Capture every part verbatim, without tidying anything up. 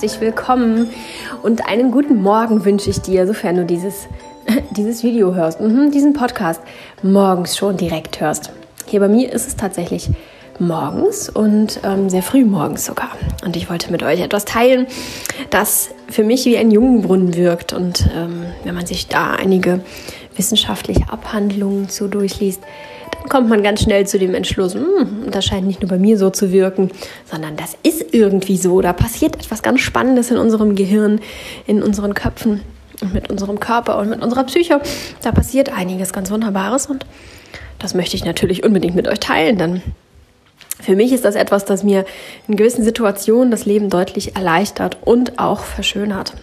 herzlich willkommen und einen guten Morgen wünsche ich dir, sofern du dieses, dieses Video hörst, mhm, diesen Podcast morgens schon direkt hörst. Hier bei mir ist es tatsächlich morgens und ähm, sehr früh morgens sogar. Und ich wollte mit euch etwas teilen, das für mich wie ein Jungenbrunnen wirkt. Und ähm, wenn man sich da einige wissenschaftliche Abhandlungen zu durchliest, dann kommt man ganz schnell zu dem Entschluss, hm, das scheint nicht nur bei mir so zu wirken, sondern das ist irgendwie so. Da passiert etwas ganz Spannendes in unserem Gehirn, in unseren Köpfen und mit unserem Körper und mit unserer Psyche. Da passiert einiges ganz Wunderbares und das möchte ich natürlich unbedingt mit euch teilen, denn für mich ist das etwas, das mir in gewissen Situationen das Leben deutlich erleichtert und auch verschönert.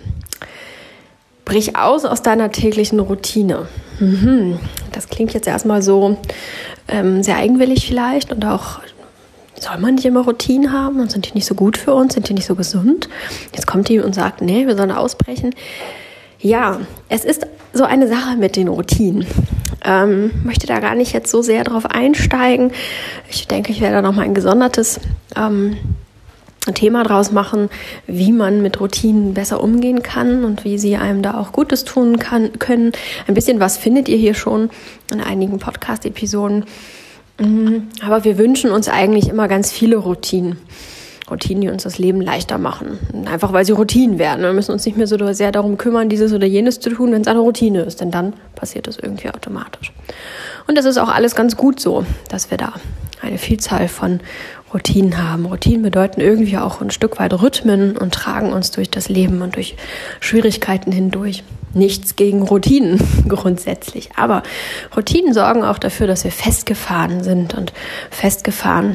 Brich aus aus deiner täglichen Routine. Mhm. Das klingt jetzt erstmal so ähm, sehr eigenwillig vielleicht und auch, soll man nicht immer Routinen haben und sind die nicht so gut für uns, sind die nicht so gesund? Jetzt kommt die und sagt, nee, wir sollen ausbrechen. Ja, es ist so eine Sache mit den Routinen. Ähm, möchte da gar nicht jetzt so sehr drauf einsteigen. Ich denke, ich werde da nochmal ein gesondertes ähm, Thema draus machen, wie man mit Routinen besser umgehen kann und wie sie einem da auch Gutes tun kann, können. Ein bisschen was findet ihr hier schon in einigen Podcast-Episoden. Aber wir wünschen uns eigentlich immer ganz viele Routinen. Routinen, die uns das Leben leichter machen. Einfach weil sie Routinen werden. Wir müssen uns nicht mehr so sehr darum kümmern, dieses oder jenes zu tun, wenn es eine Routine ist. Denn dann passiert das irgendwie automatisch. Und das ist auch alles ganz gut so, dass wir da eine Vielzahl von Routinen haben. Routinen bedeuten irgendwie auch ein Stück weit Rhythmen und tragen uns durch das Leben und durch Schwierigkeiten hindurch. Nichts gegen Routinen grundsätzlich. Aber Routinen sorgen auch dafür, dass wir festgefahren sind und festgefahren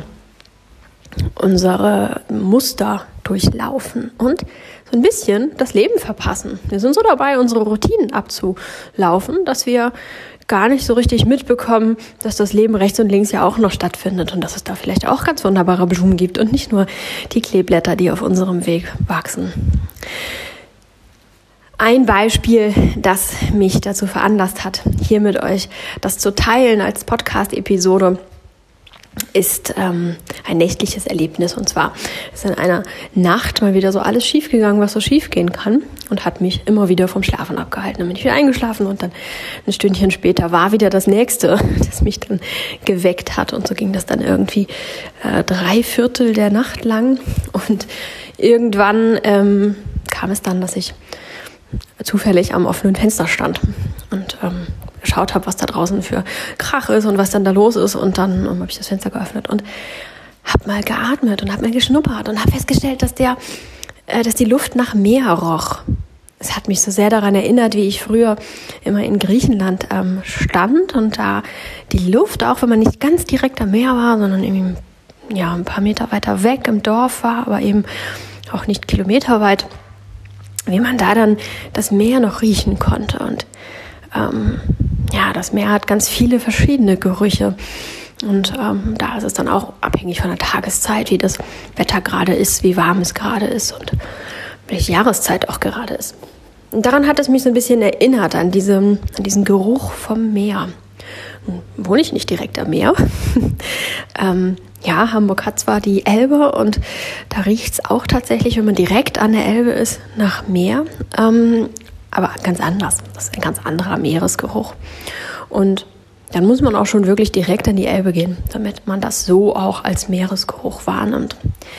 unsere Muster durchlaufen und so ein bisschen das Leben verpassen. Wir sind so dabei, unsere Routinen abzulaufen, dass wir gar nicht so richtig mitbekommen, dass das Leben rechts und links ja auch noch stattfindet und dass es da vielleicht auch ganz wunderbare Blumen gibt und nicht nur die Kleeblätter, die auf unserem Weg wachsen. Ein Beispiel, das mich dazu veranlasst hat, hier mit euch das zu teilen als Podcast-Episode, ist ähm, ein nächtliches Erlebnis. Und zwar ist in einer Nacht mal wieder so alles schiefgegangen, was so schief gehen kann und hat mich immer wieder vom Schlafen abgehalten. Dann bin ich wieder eingeschlafen und dann ein Stündchen später war wieder das Nächste, das mich dann geweckt hat. Und so ging das dann irgendwie äh, drei Viertel der Nacht lang. Und irgendwann ähm, kam es dann, dass ich zufällig am offenen Fenster stand und ähm, geschaut habe, was da draußen für Krach ist und was dann da los ist. Und dann um, habe ich das Fenster geöffnet und habe mal geatmet und habe mal geschnuppert und habe festgestellt, dass der, äh, dass die Luft nach Meer roch. Es hat mich so sehr daran erinnert, wie ich früher immer in Griechenland ähm, stand und da die Luft, auch wenn man nicht ganz direkt am Meer war, sondern irgendwie ja, ein paar Meter weiter weg im Dorf war, aber eben auch nicht kilometerweit, wie man da dann das Meer noch riechen konnte. Und ähm, ja, das Meer hat ganz viele verschiedene Gerüche und ähm, da ist es dann auch abhängig von der Tageszeit, wie das Wetter gerade ist, wie warm es gerade ist und welche Jahreszeit auch gerade ist. Und daran hat es mich so ein bisschen erinnert, an, diesem, an diesen Geruch vom Meer. Nun wohne ich nicht direkt am Meer. ähm, ja, Hamburg hat zwar die Elbe und da riecht es auch tatsächlich, wenn man direkt an der Elbe ist, nach Meer. Ähm, aber ganz anders. Das ist ein ganz anderer Meeresgeruch. Und dann muss man auch schon wirklich direkt an die Elbe gehen, damit man das so auch als Meeresgeruch wahrnimmt.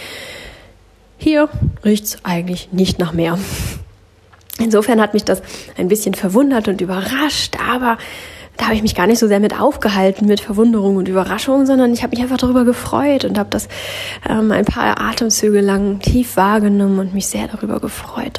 Hier riecht es eigentlich nicht nach Meer. Insofern hat mich das ein bisschen verwundert und überrascht, aber da habe ich mich gar nicht so sehr mit aufgehalten, mit Verwunderung und Überraschung, sondern ich habe mich einfach darüber gefreut und habe das ähm, ein paar Atemzüge lang tief wahrgenommen und mich sehr darüber gefreut.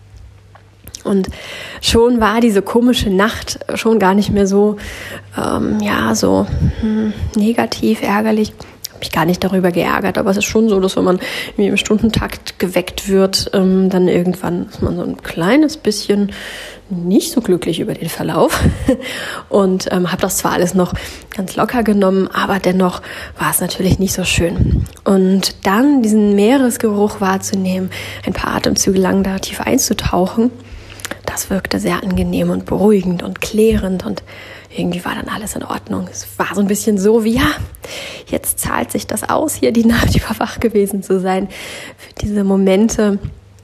Und schon war diese komische Nacht schon gar nicht mehr so, ähm, ja, so hm, negativ, ärgerlich. Ich habe mich gar nicht darüber geärgert, aber es ist schon so, dass wenn man im Stundentakt geweckt wird, ähm, dann irgendwann ist man so ein kleines bisschen nicht so glücklich über den Verlauf und ähm, habe das zwar alles noch ganz locker genommen, aber dennoch war es natürlich nicht so schön. Und dann diesen Meeresgeruch wahrzunehmen, ein paar Atemzüge lang da tief einzutauchen, das wirkte sehr angenehm und beruhigend und klärend und irgendwie war dann alles in Ordnung. Es war so ein bisschen so wie, ja, jetzt zahlt sich das aus, hier die Nacht über wach gewesen zu sein. Für diese Momente,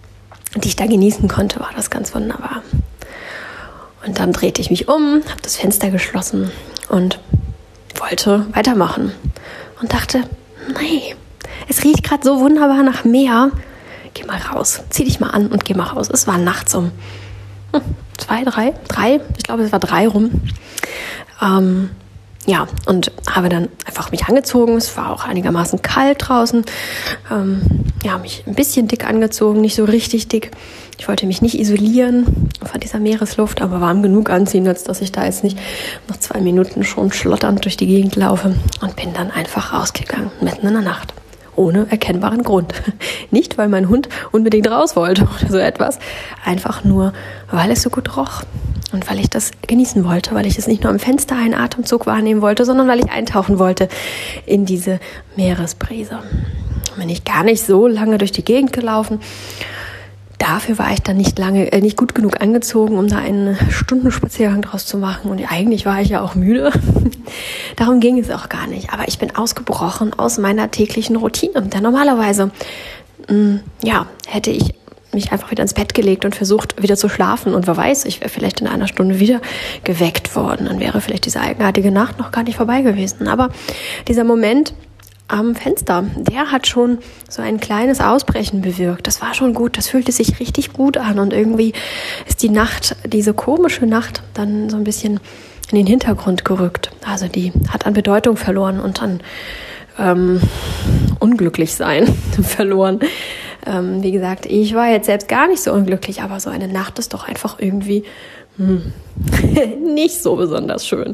die ich da genießen konnte, war das ganz wunderbar. Und dann drehte ich mich um, habe das Fenster geschlossen und wollte weitermachen. Und dachte, nein, es riecht gerade so wunderbar nach Meer. Geh mal raus, zieh dich mal an und geh mal raus. Es war nachts um hm, zwei, drei, drei, ich glaube es war drei rum. Ähm, ja, und habe dann einfach mich angezogen. Es war auch einigermaßen kalt draußen. Ähm, ja, mich ein bisschen dick angezogen, nicht so richtig dick. Ich wollte mich nicht isolieren von dieser Meeresluft, aber warm genug anziehen, als dass ich da jetzt nicht nach zwei Minuten schon schlotternd durch die Gegend laufe, und bin dann einfach rausgegangen, mitten in der Nacht. Ohne erkennbaren Grund. Nicht, weil mein Hund unbedingt raus wollte oder so etwas. Einfach nur, weil es so gut roch. Und weil ich das genießen wollte, weil ich es nicht nur am Fenster einen Atemzug wahrnehmen wollte, sondern weil ich eintauchen wollte in diese Meeresbrise. Bin ich gar nicht so lange durch die Gegend gelaufen. Dafür war ich dann nicht lange, äh, nicht gut genug angezogen, um da einen Stundenspaziergang draus zu machen. Und eigentlich war ich ja auch müde. Darum ging es auch gar nicht. Aber ich bin ausgebrochen aus meiner täglichen Routine. Denn normalerweise, mh, ja, hätte ich mich einfach wieder ins Bett gelegt und versucht, wieder zu schlafen. Und wer weiß, ich wäre vielleicht in einer Stunde wieder geweckt worden. Dann wäre vielleicht diese eigenartige Nacht noch gar nicht vorbei gewesen. Aber dieser Moment am Fenster, der hat schon so ein kleines Ausbrechen bewirkt. Das war schon gut, das fühlte sich richtig gut an. Und irgendwie ist die Nacht, diese komische Nacht, dann so ein bisschen in den Hintergrund gerückt. Also die hat an Bedeutung verloren und an ähm, Unglücklichsein verloren. Ähm, wie gesagt, ich war jetzt selbst gar nicht so unglücklich, aber so eine Nacht ist doch einfach irgendwie hm, nicht so besonders schön.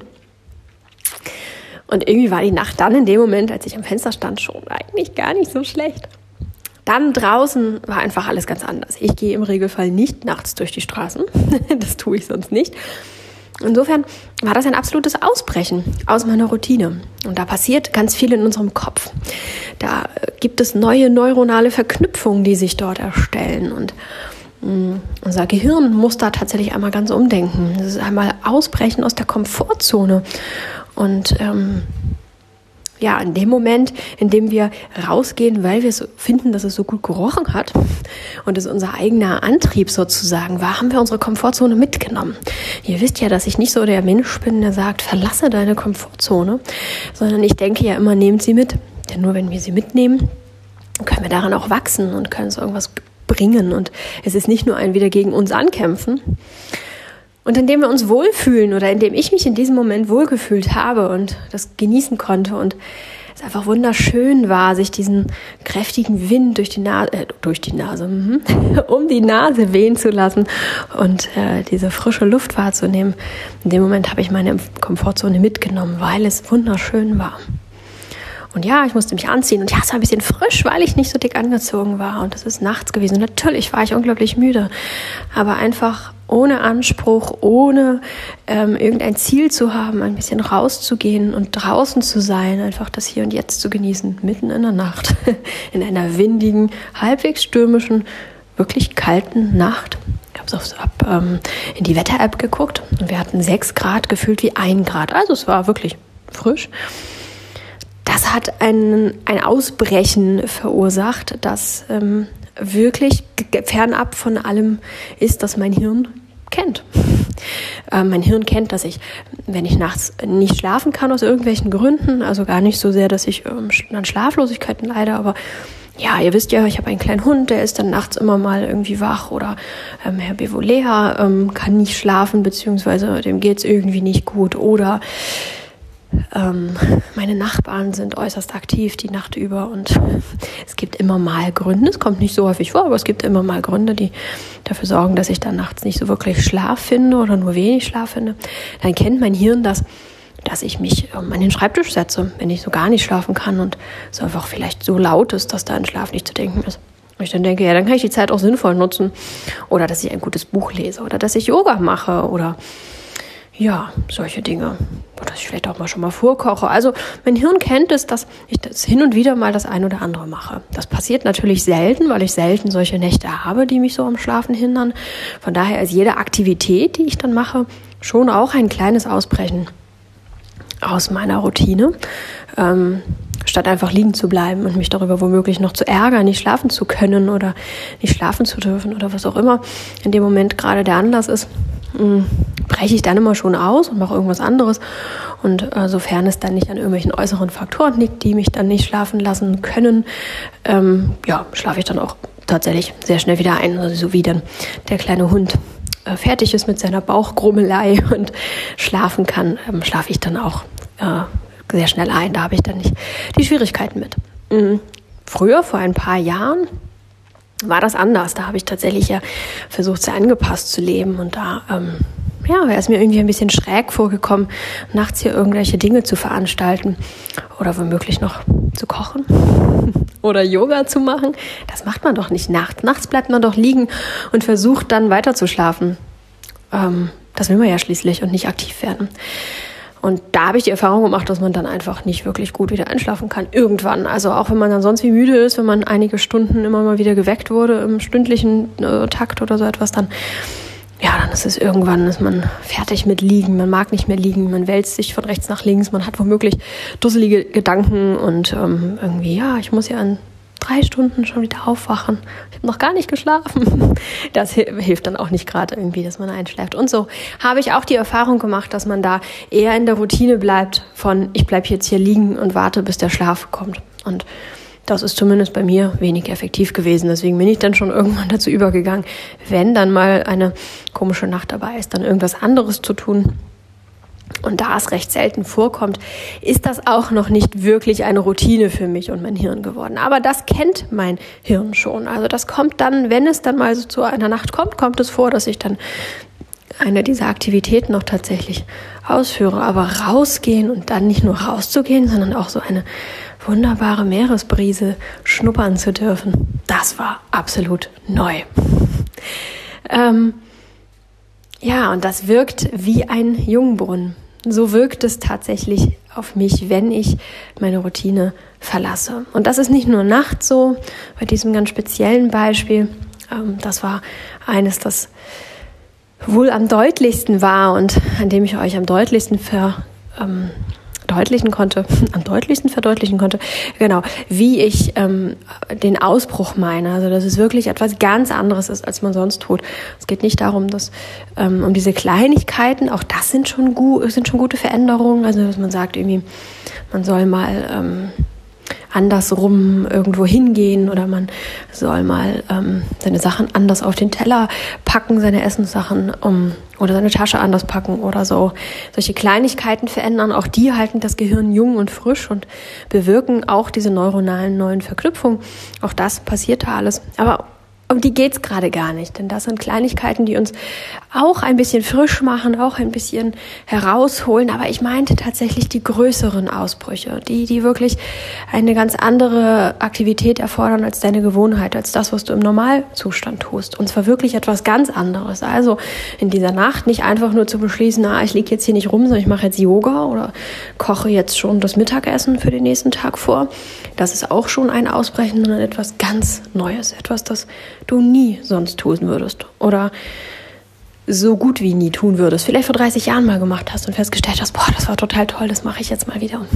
Und irgendwie war die Nacht dann in dem Moment, als ich am Fenster stand, schon eigentlich gar nicht so schlecht. Dann draußen war einfach alles ganz anders. Ich gehe im Regelfall nicht nachts durch die Straßen. Das tue ich sonst nicht. Insofern war das ein absolutes Ausbrechen aus meiner Routine. Und da passiert ganz viel in unserem Kopf. Da gibt es neue neuronale Verknüpfungen, die sich dort erstellen. Und mh, unser Gehirn muss da tatsächlich einmal ganz umdenken. Das ist einmal Ausbrechen aus der Komfortzone. Und ähm, ja, in dem Moment, in dem wir rausgehen, weil wir so finden, dass es so gut gerochen hat und es unser eigener Antrieb sozusagen war, haben wir unsere Komfortzone mitgenommen. Ihr wisst ja, dass ich nicht so der Mensch bin, der sagt, verlasse deine Komfortzone, sondern ich denke ja immer, nehmt sie mit. Denn nur wenn wir sie mitnehmen, können wir daran auch wachsen und können so irgendwas bringen. Und es ist nicht nur ein wieder gegen uns ankämpfen. Und indem wir uns wohlfühlen oder indem ich mich in diesem Moment wohlgefühlt habe und das genießen konnte und es einfach wunderschön war, sich diesen kräftigen Wind durch die Nase, äh, durch die Nase, mhm, um die Nase wehen zu lassen und äh, diese frische Luft wahrzunehmen. In dem Moment habe ich meine Komfortzone mitgenommen, weil es wunderschön war. Und ja, ich musste mich anziehen und ja, es war ein bisschen frisch, weil ich nicht so dick angezogen war und es ist nachts gewesen. Natürlich war ich unglaublich müde, aber einfach ohne Anspruch, ohne ähm, irgendein Ziel zu haben, ein bisschen rauszugehen und draußen zu sein, einfach das Hier und Jetzt zu genießen, mitten in der Nacht, in einer windigen, halbwegs stürmischen, wirklich kalten Nacht. Ich habe so ab, ähm, in die Wetter-App geguckt und wir hatten sechs Grad, gefühlt wie ein Grad, also es war wirklich frisch. Das hat ein, ein Ausbrechen verursacht, das ähm, wirklich fernab von allem ist, das mein Hirn kennt. Äh, mein Hirn kennt, dass ich, wenn ich nachts nicht schlafen kann aus irgendwelchen Gründen, also gar nicht so sehr, dass ich ähm, an Schlaflosigkeiten leide, aber ja, ihr wisst ja, ich habe einen kleinen Hund, der ist dann nachts immer mal irgendwie wach oder ähm, Herr Bevolea ähm, kann nicht schlafen, beziehungsweise dem geht's irgendwie nicht gut oder Ähm, meine Nachbarn sind äußerst aktiv die Nacht über und es gibt immer mal Gründe, es kommt nicht so häufig vor, aber es gibt immer mal Gründe, die dafür sorgen, dass ich dann nachts nicht so wirklich Schlaf finde oder nur wenig Schlaf finde. Dann kennt mein Hirn das, dass ich mich ähm, an den Schreibtisch setze, wenn ich so gar nicht schlafen kann und es einfach vielleicht so laut ist, dass da an Schlaf nicht zu denken ist. Und ich dann denke, ja, dann kann ich die Zeit auch sinnvoll nutzen oder dass ich ein gutes Buch lese oder dass ich Yoga mache oder ja, solche Dinge. Oder dass ich vielleicht auch mal schon mal vorkoche. Also mein Hirn kennt es, dass ich das hin und wieder mal das ein oder andere mache. Das passiert natürlich selten, weil ich selten solche Nächte habe, die mich so am Schlafen hindern. Von daher ist jede Aktivität, die ich dann mache, schon auch ein kleines Ausbrechen aus meiner Routine. Ähm, statt einfach liegen zu bleiben und mich darüber womöglich noch zu ärgern, nicht schlafen zu können oder nicht schlafen zu dürfen oder was auch immer in dem Moment gerade der Anlass ist, breche ich dann immer schon aus und mache irgendwas anderes. Und äh, sofern es dann nicht an irgendwelchen äußeren Faktoren liegt, die mich dann nicht schlafen lassen können, ähm, ja, schlafe ich dann auch tatsächlich sehr schnell wieder ein. Also so wie dann der kleine Hund äh, fertig ist mit seiner Bauchgrummelei und schlafen kann, ähm, schlafe ich dann auch äh, sehr schnell ein. Da habe ich dann nicht die Schwierigkeiten mit. Mhm. Früher, vor ein paar Jahren, war das anders. Da habe ich tatsächlich ja versucht, sehr angepasst zu leben. Und da ähm, ja, wäre es mir irgendwie ein bisschen schräg vorgekommen, nachts hier irgendwelche Dinge zu veranstalten oder womöglich noch zu kochen oder Yoga zu machen. Das macht man doch nicht nachts. Nachts bleibt man doch liegen und versucht dann weiter zu schlafen. Ähm, das will man ja schließlich und nicht aktiv werden. Und da habe ich die Erfahrung gemacht, dass man dann einfach nicht wirklich gut wieder einschlafen kann. Irgendwann. Also auch wenn man dann sonst wie müde ist, wenn man einige Stunden immer mal wieder geweckt wurde im stündlichen äh, Takt oder so etwas, dann, ja, dann ist es irgendwann, ist man fertig mit Liegen. Man mag nicht mehr liegen. Man wälzt sich von rechts nach links. Man hat womöglich dusselige Gedanken und ähm, irgendwie, ja, ich muss ja in drei Stunden schon wieder aufwachen. Ich habe noch gar nicht geschlafen. Das hilft dann auch nicht gerade irgendwie, dass man einschläft. Und so habe ich auch die Erfahrung gemacht, dass man da eher in der Routine bleibt von, ich bleibe jetzt hier liegen und warte, bis der Schlaf kommt. Und das ist zumindest bei mir wenig effektiv gewesen. Deswegen bin ich dann schon irgendwann dazu übergegangen, wenn dann mal eine komische Nacht dabei ist, dann irgendwas anderes zu tun. Und da es recht selten vorkommt, ist das auch noch nicht wirklich eine Routine für mich und mein Hirn geworden. Aber das kennt mein Hirn schon. Also das kommt dann, wenn es dann mal so zu einer Nacht kommt, kommt es vor, dass ich dann eine dieser Aktivitäten noch tatsächlich ausführe. Aber rausgehen und dann nicht nur rauszugehen, sondern auch so eine wunderbare Meeresbrise schnuppern zu dürfen, das war absolut neu. Ähm, Ja, und das wirkt wie ein Jungbrunnen. So wirkt es tatsächlich auf mich, wenn ich meine Routine verlasse. Und das ist nicht nur nachts so, bei diesem ganz speziellen Beispiel. Ähm, das war eines, das wohl am deutlichsten war und an dem ich euch am deutlichsten ver... Ähm, deutlichen konnte, am deutlichsten verdeutlichen konnte, genau, wie ich ähm, den Ausbruch meine. Also, dass es wirklich etwas ganz anderes ist, als man sonst tut. Es geht nicht darum, dass ähm, um diese Kleinigkeiten, auch das sind schon gut, sind schon gute Veränderungen. Also, dass man sagt irgendwie, man soll mal ähm, andersrum irgendwo hingehen oder man soll mal ähm, seine Sachen anders auf den Teller packen, seine Essenssachen um, oder seine Tasche anders packen oder so. Solche Kleinigkeiten verändern, auch die halten das Gehirn jung und frisch und bewirken auch diese neuronalen neuen Verknüpfungen. Auch das passiert da alles. Aber um die geht's gerade gar nicht, denn das sind Kleinigkeiten, die uns auch ein bisschen frisch machen, auch ein bisschen herausholen. Aber ich meinte tatsächlich die größeren Ausbrüche, die, die wirklich eine ganz andere Aktivität erfordern als deine Gewohnheit, als das, was du im Normalzustand tust. Und zwar wirklich etwas ganz anderes. Also in dieser Nacht nicht einfach nur zu beschließen, na, ich liege jetzt hier nicht rum, sondern ich mache jetzt Yoga oder koche jetzt schon das Mittagessen für den nächsten Tag vor. Das ist auch schon ein Ausbrechen, sondern etwas ganz Neues, etwas, das du nie sonst tun würdest oder so gut wie nie tun würdest. Vielleicht vor dreißig Jahren mal gemacht hast und festgestellt hast, boah, das war total toll, das mache ich jetzt mal wieder.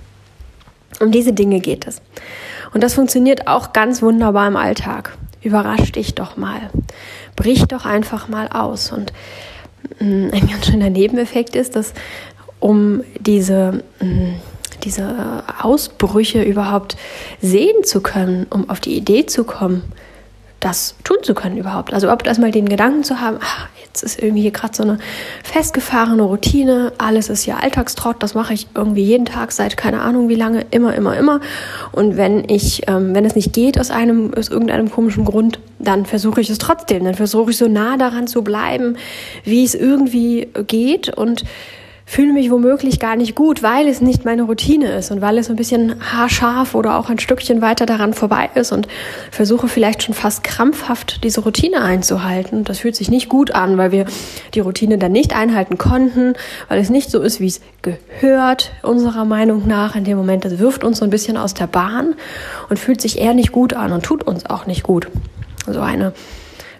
Um diese Dinge geht es. Und das funktioniert auch ganz wunderbar im Alltag. Überrasch dich doch mal. Brich doch einfach mal aus. Und mh, ein ganz schöner Nebeneffekt ist, dass um diese mh, diese Ausbrüche überhaupt sehen zu können, um auf die Idee zu kommen, das tun zu können überhaupt. Also überhaupt erstmal den Gedanken zu haben, ach, jetzt ist irgendwie hier gerade so eine festgefahrene Routine, alles ist ja Alltagstrott, das mache ich irgendwie jeden Tag seit keine Ahnung wie lange, immer, immer, immer. Und wenn ich, ähm, wenn es nicht geht aus einem, aus irgendeinem komischen Grund, dann versuche ich es trotzdem. Dann versuche ich so nah daran zu bleiben, wie es irgendwie geht und fühle mich womöglich gar nicht gut, weil es nicht meine Routine ist und weil es ein bisschen haarscharf oder auch ein Stückchen weiter daran vorbei ist und versuche vielleicht schon fast krampfhaft diese Routine einzuhalten. Das fühlt sich nicht gut an, weil wir die Routine dann nicht einhalten konnten, weil es nicht so ist, wie es gehört, unserer Meinung nach. In dem Moment, das wirft uns so ein bisschen aus der Bahn und fühlt sich eher nicht gut an und tut uns auch nicht gut. Also eine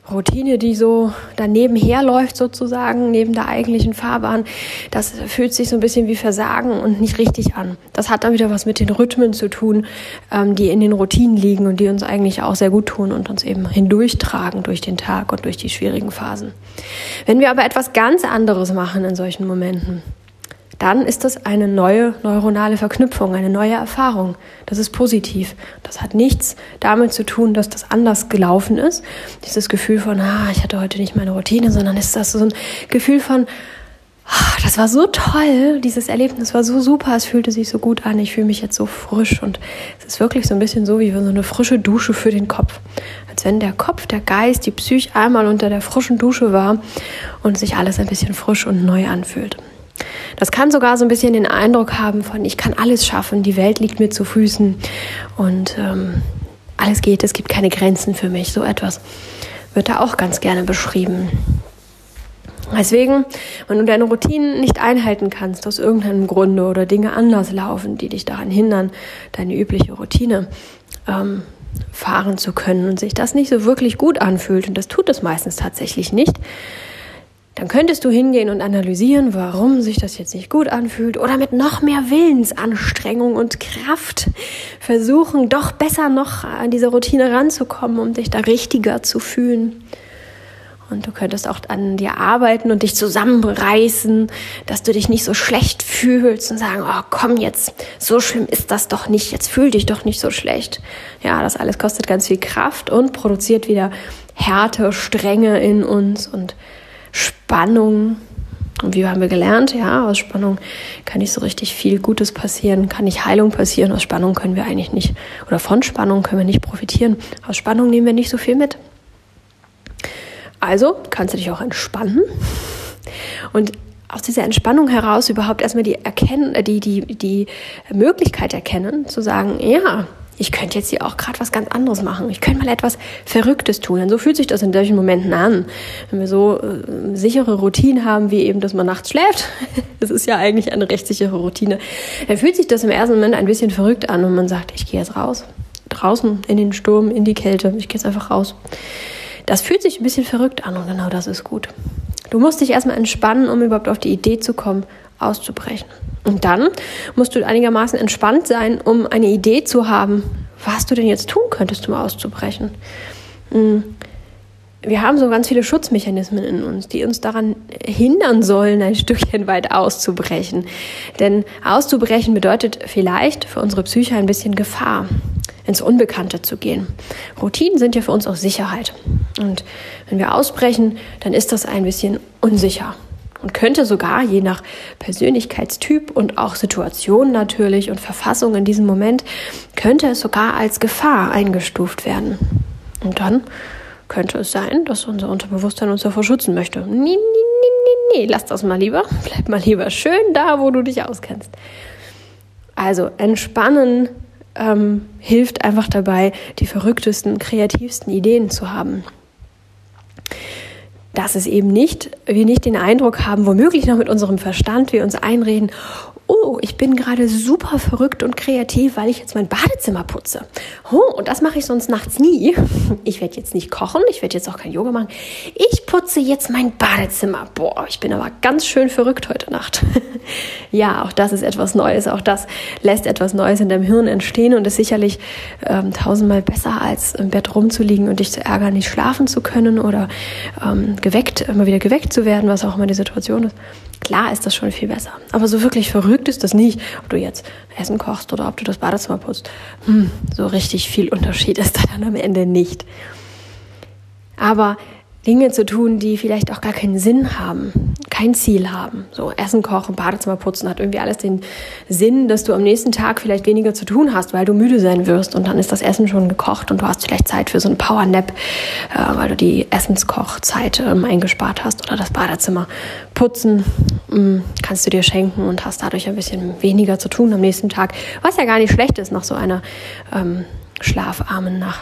Routine, die so daneben herläuft sozusagen, neben der eigentlichen Fahrbahn, das fühlt sich so ein bisschen wie Versagen und nicht richtig an. Das hat dann wieder was mit den Rhythmen zu tun, ähm, die in den Routinen liegen und die uns eigentlich auch sehr gut tun und uns eben hindurchtragen durch den Tag und durch die schwierigen Phasen. Wenn wir aber etwas ganz anderes machen in solchen Momenten, dann ist das eine neue neuronale Verknüpfung, eine neue Erfahrung. Das ist positiv. Das hat nichts damit zu tun, dass das anders gelaufen ist. Dieses Gefühl von, ah, ich hatte heute nicht meine Routine, sondern ist das so ein Gefühl von, ah, das war so toll, dieses Erlebnis war so super, es fühlte sich so gut an, ich fühle mich jetzt so frisch. Und es ist wirklich so ein bisschen so wie so eine frische Dusche für den Kopf. Als wenn der Kopf, der Geist, die Psyche einmal unter der frischen Dusche war und sich alles ein bisschen frisch und neu anfühlt. Das kann sogar so ein bisschen den Eindruck haben von, ich kann alles schaffen, die Welt liegt mir zu Füßen und ähm, alles geht, es gibt keine Grenzen für mich. So etwas wird da auch ganz gerne beschrieben. Deswegen, wenn du deine Routinen nicht einhalten kannst, aus irgendeinem Grunde oder Dinge anders laufen, die dich daran hindern, deine übliche Routine ähm, fahren zu können und sich das nicht so wirklich gut anfühlt, und das tut es meistens tatsächlich nicht, dann könntest du hingehen und analysieren, warum sich das jetzt nicht gut anfühlt oder mit noch mehr Willensanstrengung und Kraft versuchen, doch besser noch an diese Routine ranzukommen, um dich da richtiger zu fühlen. Und du könntest auch an dir arbeiten und dich zusammenreißen, dass du dich nicht so schlecht fühlst und sagen, oh komm jetzt, so schlimm ist das doch nicht, jetzt fühl dich doch nicht so schlecht. Ja, das alles kostet ganz viel Kraft und produziert wieder Härte, Strenge in uns und Spannung. Und wie haben wir gelernt? Ja, aus Spannung kann nicht so richtig viel Gutes passieren, kann nicht Heilung passieren. Aus Spannung können wir eigentlich nicht, oder von Spannung können wir nicht profitieren. Aus Spannung nehmen wir nicht so viel mit. Also kannst du dich auch entspannen und aus dieser Entspannung heraus überhaupt erstmal die, erkennen, die, die, die Möglichkeit erkennen, zu sagen, ja, ich könnte jetzt hier auch gerade was ganz anderes machen. Ich könnte mal etwas Verrücktes tun. Denn so fühlt sich das in solchen Momenten an. Wenn wir so äh, sichere Routinen haben, wie eben, dass man nachts schläft, das ist ja eigentlich eine recht sichere Routine, dann fühlt sich das im ersten Moment ein bisschen verrückt an und man sagt, ich gehe jetzt raus, draußen in den Sturm, in die Kälte, ich gehe jetzt einfach raus. Das fühlt sich ein bisschen verrückt an und genau das ist gut. Du musst dich erstmal entspannen, um überhaupt auf die Idee zu kommen, auszubrechen. Und dann musst du einigermaßen entspannt sein, um eine Idee zu haben, was du denn jetzt tun könntest, um auszubrechen. Wir haben so ganz viele Schutzmechanismen in uns, die uns daran hindern sollen, ein Stückchen weit auszubrechen. Denn auszubrechen bedeutet vielleicht für unsere Psyche ein bisschen Gefahr, ins Unbekannte zu gehen. Routinen sind ja für uns auch Sicherheit. Und wenn wir ausbrechen, dann ist das ein bisschen unsicher. Und könnte sogar, je nach Persönlichkeitstyp und auch Situation natürlich und Verfassung in diesem Moment, könnte es sogar als Gefahr eingestuft werden. Und dann könnte es sein, dass unser Unterbewusstsein uns davor schützen möchte. Nee, nee, nee, nee, nee, lass das mal lieber. Bleib mal lieber schön da, wo du dich auskennst. Also entspannen ähm, hilft einfach dabei, die verrücktesten, kreativsten Ideen zu haben. Dass es eben nicht, wir nicht den Eindruck haben, womöglich noch mit unserem Verstand, wir uns einreden, oh, ich bin gerade super verrückt und kreativ, weil ich jetzt mein Badezimmer putze. Oh, und das mache ich sonst nachts nie. Ich werde jetzt nicht kochen, ich werde jetzt auch kein Yoga machen. Ich putze jetzt mein Badezimmer. Boah, ich bin aber ganz schön verrückt heute Nacht. Ja, auch das ist etwas Neues. Auch das lässt etwas Neues in deinem Hirn entstehen und ist sicherlich ähm, tausendmal besser, als im Bett rumzuliegen und dich zu ärgern, nicht schlafen zu können oder ähm, geweckt, immer wieder geweckt zu werden, was auch immer die Situation ist. Klar ist das schon viel besser. Aber so wirklich verrückt ist das nicht, ob du jetzt Essen kochst oder ob du das Badezimmer putzt. Hm, so richtig viel Unterschied ist da dann am Ende nicht. Aber Dinge zu tun, die vielleicht auch gar keinen Sinn haben, kein Ziel haben. So Essen kochen, Badezimmer putzen hat irgendwie alles den Sinn, dass du am nächsten Tag vielleicht weniger zu tun hast, weil du müde sein wirst und dann ist das Essen schon gekocht und du hast vielleicht Zeit für so einen Powernap, äh, weil du die Essenskochzeit ähm, eingespart hast oder das Badezimmer putzen mh, kannst du dir schenken und hast dadurch ein bisschen weniger zu tun am nächsten Tag, was ja gar nicht schlecht ist nach so einer ähm, schlafarmen Nacht.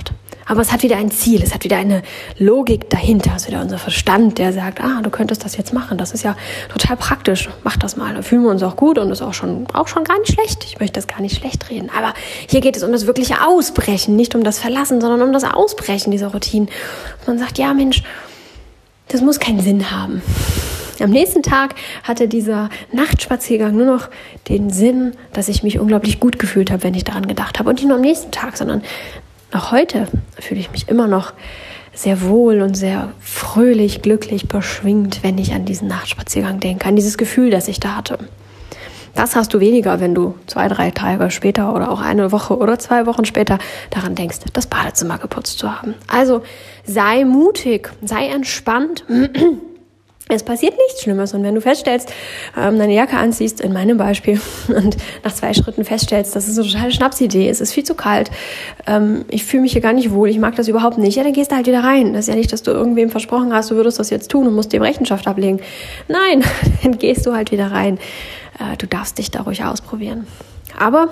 Aber es hat wieder ein Ziel, es hat wieder eine Logik dahinter. Es ist wieder unser Verstand, der sagt, ah, du könntest das jetzt machen. Das ist ja total praktisch. Mach das mal. Da fühlen wir uns auch gut und ist auch schon, auch schon gar nicht schlecht. Ich möchte das gar nicht schlecht reden. Aber hier geht es um das wirkliche Ausbrechen, nicht um das Verlassen, sondern um das Ausbrechen dieser Routinen. Und man sagt, ja Mensch, das muss keinen Sinn haben. Am nächsten Tag hatte dieser Nachtspaziergang nur noch den Sinn, dass ich mich unglaublich gut gefühlt habe, wenn ich daran gedacht habe. Und nicht nur am nächsten Tag, sondern auch heute fühle ich mich immer noch sehr wohl und sehr fröhlich, glücklich, beschwingt, wenn ich an diesen Nachtspaziergang denke, an dieses Gefühl, das ich da hatte. Das hast du weniger, wenn du zwei, drei Tage später oder auch eine Woche oder zwei Wochen später daran denkst, das Badezimmer geputzt zu haben. Also sei mutig, sei entspannt. Es passiert nichts Schlimmes. Und wenn du feststellst, ähm, deine Jacke anziehst, in meinem Beispiel, und nach zwei Schritten feststellst, das ist eine totale Schnapsidee, es ist viel zu kalt, ähm, ich fühle mich hier gar nicht wohl, ich mag das überhaupt nicht, ja, dann gehst du halt wieder rein. Das ist ja nicht, dass du irgendwem versprochen hast, du würdest das jetzt tun und musst dem Rechenschaft ablegen. Nein, dann gehst du halt wieder rein. Äh, du darfst dich da ruhig ausprobieren. Aber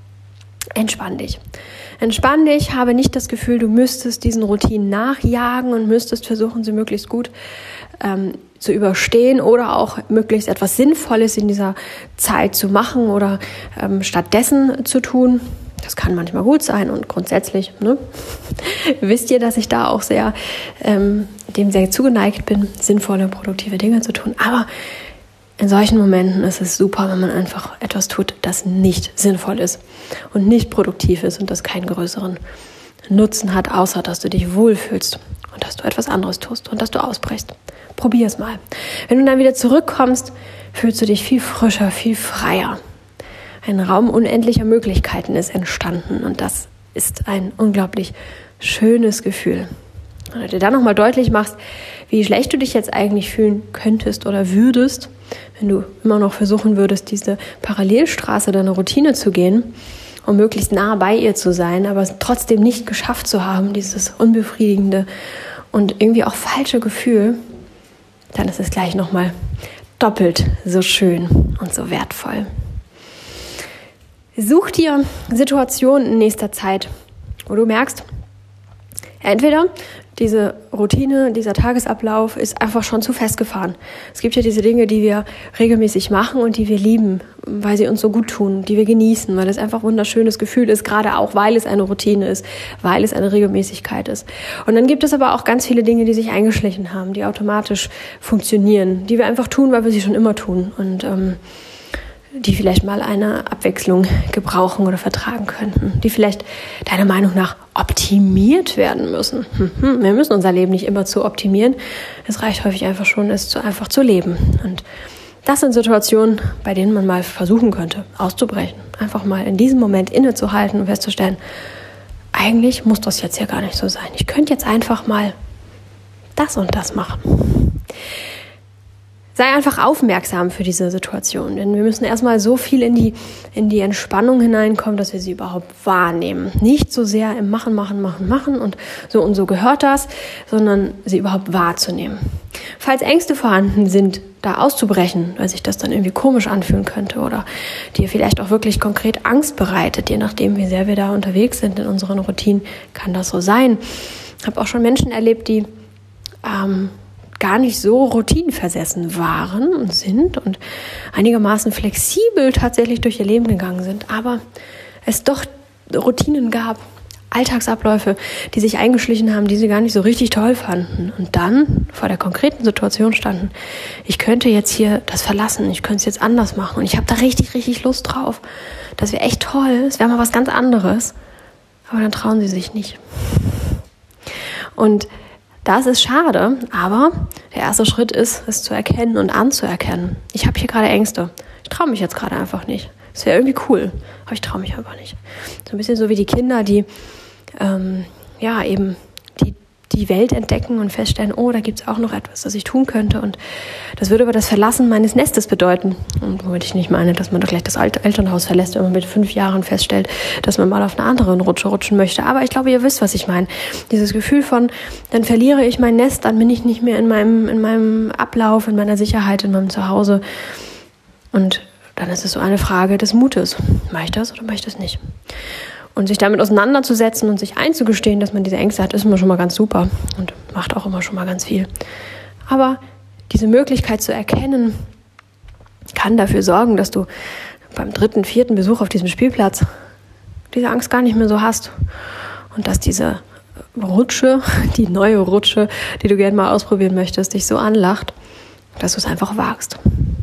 entspann dich. Entspann dich, habe nicht das Gefühl, du müsstest diesen Routinen nachjagen und müsstest versuchen, sie möglichst gut ähm, zu überstehen oder auch möglichst etwas Sinnvolles in dieser Zeit zu machen oder ähm, stattdessen zu tun. Das kann manchmal gut sein und grundsätzlich, ne, wisst ihr, dass ich da auch sehr ähm, dem sehr zugeneigt bin, sinnvolle, produktive Dinge zu tun. Aber in solchen Momenten ist es super, wenn man einfach etwas tut, das nicht sinnvoll ist und nicht produktiv ist und das keinen größeren Nutzen hat, außer dass du dich wohlfühlst und dass du etwas anderes tust und dass du ausbrichst. Probier es mal. Wenn du dann wieder zurückkommst, fühlst du dich viel frischer, viel freier. Ein Raum unendlicher Möglichkeiten ist entstanden und das ist ein unglaublich schönes Gefühl. Wenn du dir dann nochmal deutlich machst, wie schlecht du dich jetzt eigentlich fühlen könntest oder würdest, wenn du immer noch versuchen würdest, diese Parallelstraße deiner Routine zu gehen, um möglichst nah bei ihr zu sein, aber es trotzdem nicht geschafft zu haben, dieses unbefriedigende und irgendwie auch falsche Gefühl, dann ist es gleich nochmal doppelt so schön und so wertvoll. Such dir Situationen in nächster Zeit, wo du merkst, entweder diese Routine, dieser Tagesablauf ist einfach schon zu festgefahren. Es gibt ja diese Dinge, die wir regelmäßig machen und die wir lieben, weil sie uns so gut tun, die wir genießen, weil es einfach ein wunderschönes Gefühl ist, gerade auch, weil es eine Routine ist, weil es eine Regelmäßigkeit ist. Und dann gibt es aber auch ganz viele Dinge, die sich eingeschlichen haben, die automatisch funktionieren, die wir einfach tun, weil wir sie schon immer tun und ähm, die vielleicht mal eine Abwechslung gebrauchen oder vertragen könnten, die vielleicht deiner Meinung nach optimiert werden müssen. Wir müssen unser Leben nicht immer zu optimieren. Es reicht häufig einfach schon, es zu, einfach zu leben. Und das sind Situationen, bei denen man mal versuchen könnte, auszubrechen. Einfach mal in diesem Moment innezuhalten und festzustellen, eigentlich muss das jetzt ja gar nicht so sein. Ich könnte jetzt einfach mal das und das machen. Sei einfach aufmerksam für diese Situation, denn wir müssen erstmal so viel in die, in die Entspannung hineinkommen, dass wir sie überhaupt wahrnehmen. Nicht so sehr im Machen, Machen, Machen, Machen und so und so gehört das, sondern sie überhaupt wahrzunehmen. Falls Ängste vorhanden sind, da auszubrechen, weil sich das dann irgendwie komisch anfühlen könnte oder dir vielleicht auch wirklich konkret Angst bereitet, je nachdem, wie sehr wir da unterwegs sind in unseren Routinen, kann das so sein. Ich habe auch schon Menschen erlebt, die ähm, gar nicht so routinenversessen waren und sind und einigermaßen flexibel tatsächlich durch ihr Leben gegangen sind, aber es doch Routinen gab, Alltagsabläufe, die sich eingeschlichen haben, die sie gar nicht so richtig toll fanden und dann vor der konkreten Situation standen, ich könnte jetzt hier das verlassen, ich könnte es jetzt anders machen und ich habe da richtig, richtig Lust drauf. Das wäre echt toll, es wäre mal was ganz anderes, aber dann trauen sie sich nicht. Und das ist schade, aber der erste Schritt ist, es zu erkennen und anzuerkennen. Ich habe hier gerade Ängste. Ich traue mich jetzt gerade einfach nicht. Das wäre irgendwie cool, aber ich traue mich einfach nicht. So ein bisschen so wie die Kinder, die ähm, ja eben die, die Welt entdecken und feststellen, oh, da gibt es auch noch etwas, das ich tun könnte. Und das würde aber das Verlassen meines Nestes bedeuten. Und womit ich nicht meine, dass man doch gleich das alte Elternhaus verlässt, wenn man mit fünf Jahren feststellt, dass man mal auf einer anderen Rutsche rutschen möchte. Aber ich glaube, ihr wisst, was ich meine. Dieses Gefühl von, dann verliere ich mein Nest, dann bin ich nicht mehr in meinem, in meinem Ablauf, in meiner Sicherheit, in meinem Zuhause. Und dann ist es so eine Frage des Mutes. Mache ich das oder mache ich das nicht? Und sich damit auseinanderzusetzen und sich einzugestehen, dass man diese Ängste hat, ist immer schon mal ganz super und macht auch immer schon mal ganz viel. Aber diese Möglichkeit zu erkennen, kann dafür sorgen, dass du beim dritten, vierten Besuch auf diesem Spielplatz diese Angst gar nicht mehr so hast. Und dass diese Rutsche, die neue Rutsche, die du gerne mal ausprobieren möchtest, dich so anlacht, dass du es einfach wagst.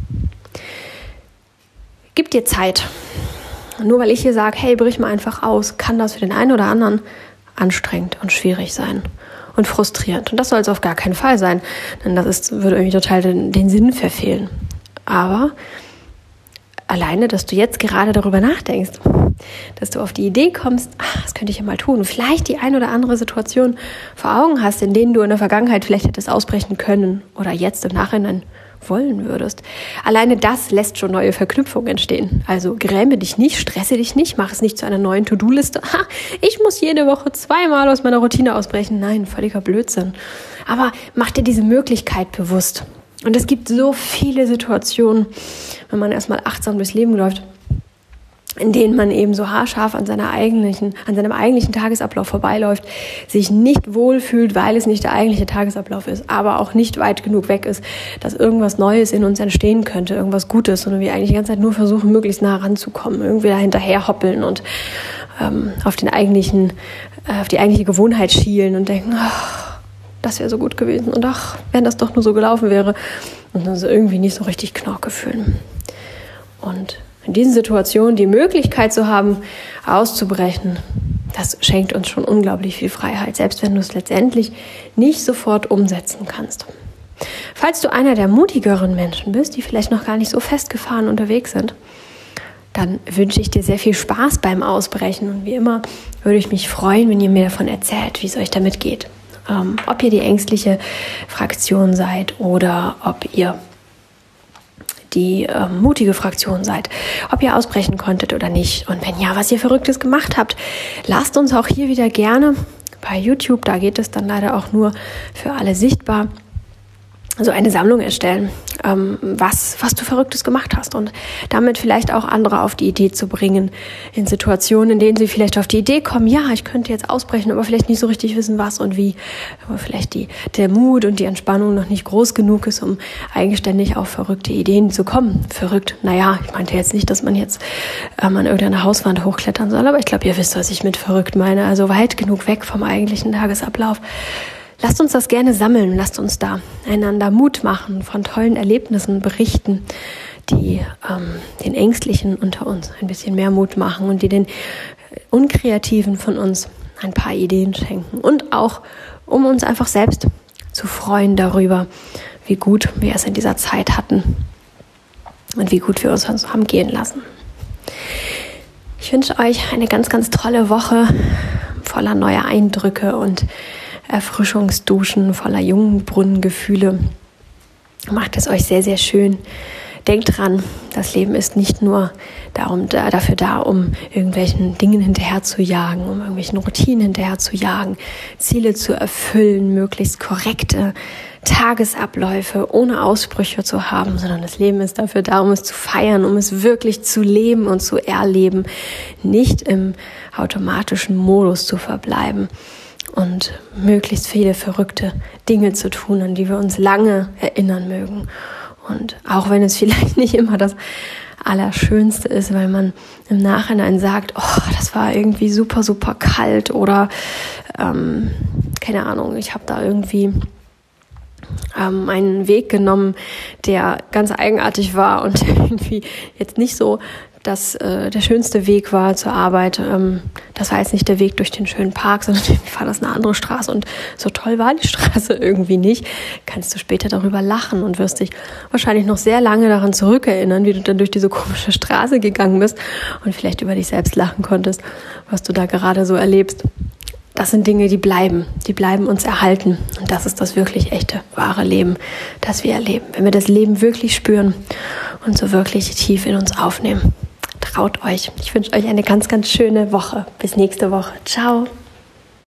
Gib dir Zeit. Nur weil ich hier sage, hey, brich mal einfach aus, kann das für den einen oder anderen anstrengend und schwierig sein und frustrierend. Und das soll es auf gar keinen Fall sein, denn das ist, würde irgendwie total den, den Sinn verfehlen. Aber alleine, dass du jetzt gerade darüber nachdenkst, dass du auf die Idee kommst, ach, das könnte ich ja mal tun, und vielleicht die ein oder andere Situation vor Augen hast, in denen du in der Vergangenheit vielleicht hättest ausbrechen können oder jetzt im Nachhinein wollen würdest. Alleine das lässt schon neue Verknüpfungen entstehen. Also gräme dich nicht, stresse dich nicht, mach es nicht zu einer neuen To-Do-Liste. Ha, ich muss jede Woche zweimal aus meiner Routine ausbrechen. Nein, völliger Blödsinn. Aber mach dir diese Möglichkeit bewusst. Und es gibt so viele Situationen, wenn man erstmal achtsam durchs Leben läuft, in denen man eben so haarscharf an seiner eigentlichen, an seinem eigentlichen Tagesablauf vorbeiläuft, sich nicht wohlfühlt, weil es nicht der eigentliche Tagesablauf ist, aber auch nicht weit genug weg ist, dass irgendwas Neues in uns entstehen könnte, irgendwas Gutes, sondern wir eigentlich die ganze Zeit nur versuchen, möglichst nah ranzukommen, irgendwie da hinterher hoppeln und ähm, auf den eigentlichen, äh, auf die eigentliche Gewohnheit schielen und denken, ach, das wäre so gut gewesen und ach, wenn das doch nur so gelaufen wäre, und dann so irgendwie nicht so richtig Knorke fühlen. Und in diesen Situationen die Möglichkeit zu haben, auszubrechen, das schenkt uns schon unglaublich viel Freiheit, selbst wenn du es letztendlich nicht sofort umsetzen kannst. Falls du einer der mutigeren Menschen bist, die vielleicht noch gar nicht so festgefahren unterwegs sind, dann wünsche ich dir sehr viel Spaß beim Ausbrechen. Und wie immer würde ich mich freuen, wenn ihr mir davon erzählt, wie es euch damit geht. Ähm, ob ihr die ängstliche Fraktion seid oder ob ihr die äh, mutige Fraktion seid, ob ihr ausbrechen konntet oder nicht. Und wenn ja, was ihr Verrücktes gemacht habt, lasst uns auch hier wieder gerne bei YouTube, da geht es dann leider auch nur für alle sichtbar, so eine Sammlung erstellen, ähm, was, was du Verrücktes gemacht hast und damit vielleicht auch andere auf die Idee zu bringen, in Situationen, in denen sie vielleicht auf die Idee kommen, ja, ich könnte jetzt ausbrechen, aber vielleicht nicht so richtig wissen, was und wie, aber vielleicht die, der Mut und die Entspannung noch nicht groß genug ist, um eigenständig auf verrückte Ideen zu kommen. Verrückt, naja, ich meinte jetzt nicht, dass man jetzt ähm, an irgendeiner Hauswand hochklettern soll, aber ich glaube, ihr wisst, was ich mit verrückt meine, also weit genug weg vom eigentlichen Tagesablauf. Lasst uns das gerne sammeln, lasst uns da einander Mut machen, von tollen Erlebnissen berichten, die ähm, den Ängstlichen unter uns ein bisschen mehr Mut machen und die den Unkreativen von uns ein paar Ideen schenken. Und auch, um uns einfach selbst zu freuen darüber, wie gut wir es in dieser Zeit hatten und wie gut wir uns haben gehen lassen. Ich wünsche euch eine ganz, ganz tolle Woche voller neuer Eindrücke und Erfrischungsduschen, voller Jungbrunnengefühle. Macht es euch sehr, sehr schön. Denkt dran, das Leben ist nicht nur darum, da, dafür da, um irgendwelchen Dingen hinterher zu jagen, um irgendwelchen Routinen hinterher zu jagen, Ziele zu erfüllen, möglichst korrekte Tagesabläufe ohne Ausbrüche zu haben, sondern das Leben ist dafür da, um es zu feiern, um es wirklich zu leben und zu erleben, nicht im automatischen Modus zu verbleiben und möglichst viele verrückte Dinge zu tun, an die wir uns lange erinnern mögen. Und auch wenn es vielleicht nicht immer das Allerschönste ist, weil man im Nachhinein sagt, oh, das war irgendwie super, super kalt oder ähm, keine Ahnung, ich habe da irgendwie ähm, einen Weg genommen, der ganz eigenartig war und irgendwie jetzt nicht so dass äh, der schönste Weg war zur Arbeit. Ähm, das war jetzt nicht der Weg durch den schönen Park, sondern irgendwie war das eine andere Straße und so toll war die Straße irgendwie nicht. Kannst du später darüber lachen und wirst dich wahrscheinlich noch sehr lange daran zurückerinnern, wie du dann durch diese komische Straße gegangen bist und vielleicht über dich selbst lachen konntest, was du da gerade so erlebst. Das sind Dinge, die bleiben, die bleiben uns erhalten. Und das ist das wirklich echte, wahre Leben, das wir erleben. Wenn wir das Leben wirklich spüren und so wirklich tief in uns aufnehmen. Traut euch. Ich wünsche euch eine ganz, ganz schöne Woche. Bis nächste Woche. Ciao.